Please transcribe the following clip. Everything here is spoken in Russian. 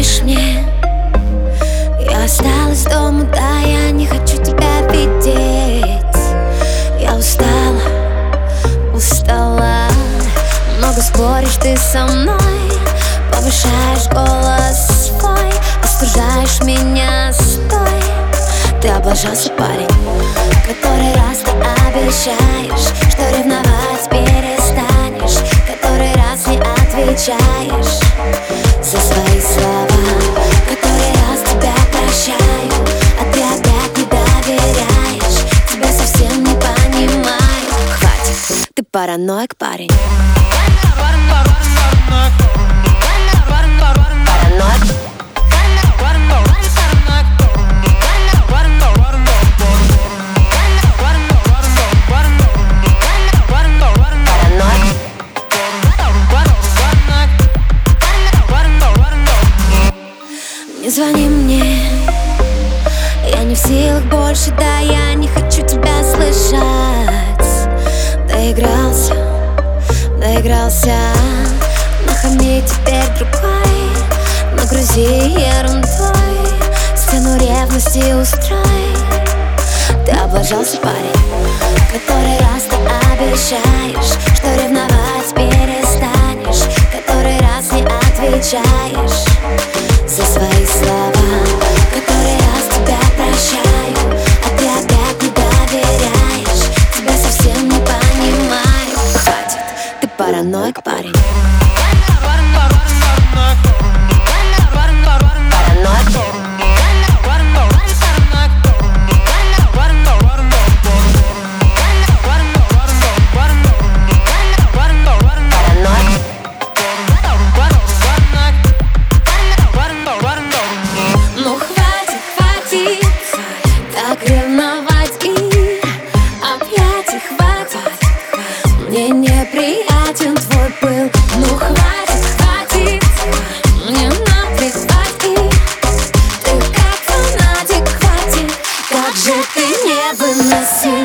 звонишь мне, я осталась дома, да, я не хочу тебя видеть. Я устала, устала. Много споришь ты со мной, повышаешь голос свой, остужаешь меня, стой. Ты облажался, парень, который раз ты обещаешь, что ревновать перестанешь, который раз не отвечаешь за свои слова, который раз тебя прощаю, а ты опять не доверяешь, тебя совсем не понимаю. Хватит, ты параноик, парень. Не звони мне, я не в силах больше, да, я не хочу тебя слышать. Доигрался, нахами теперь другой, нагрузи ерундой, стену ревности устрой. Ты облажался, парень, который раз ты обещаешь, что ревновать перестанешь, который раз не отвечаешь за свои слова, который раз тебя прощаю, а ты опять не доверяешь, тебя совсем не понимаю. Хватит, ты параноик, парень. Ревновать и объятий хватит, мне неприятен твой пыл. Ну хватит, мне наплевать и ты как фанатик, хватит, как же ты невыносим.